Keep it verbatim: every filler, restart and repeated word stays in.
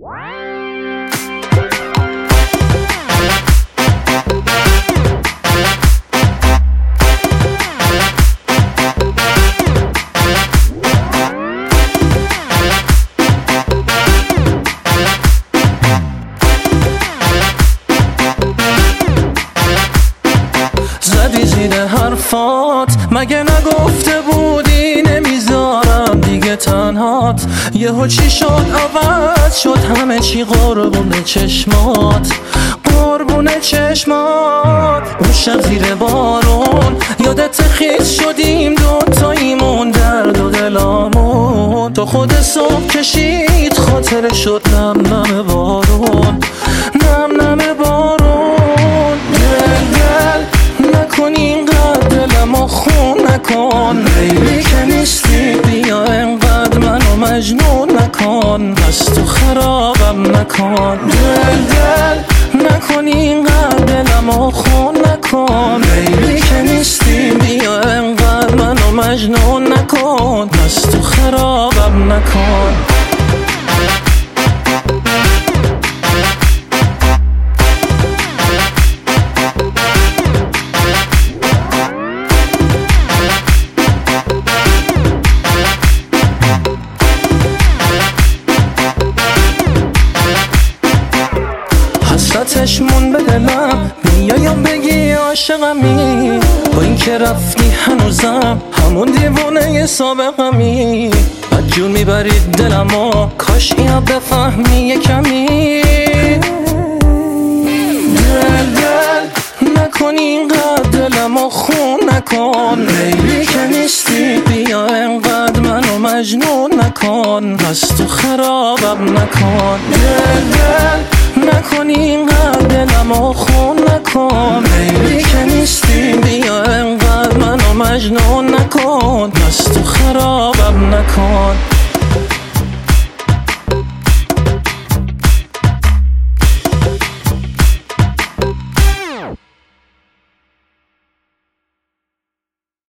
زدی زیر حرفات، مگه نگفته بودی نمیذارم دیگه تنهات؟ یهو چی شد عوض شد همه چی؟ قربون چشمات، قربون چشمات. اون شب زیر بارون یادت خیز شدیم دوتاییمون، درد و دلامون تو خود صبح کشید خاطر شد نم نم بارون، نم نم بارون. دل دل نکن اینقدر دلمو خون نکن، لیلی که نیستی بیا اینقدر منو مجنون نکن، پس تو خرابم نکن. دل دل نکن اینقدر دلمو خون نکن، لیلی که نیستی بیا اینقدر منو مجنون نکن، پس تو خرابم نکن. حسرتش مون به دلم، میایم بگی عاشقمی، با این که رفتی هنوزم همون دیوونه سابقمی. بدجور میبرید دلمو، کاش اینو بفهمی یه کمی. دل دل نکن اینقدر دلمو خون نکن، لیلی که نیستی بیا اینقدر منو مجنون نکن، پس تو خرابم نکن. دل دل نکن اینقدر دلمو خون نکن، لیلی که نیستی بیا اینقدر منو مجنون نکن، پس تو خرابم نکن.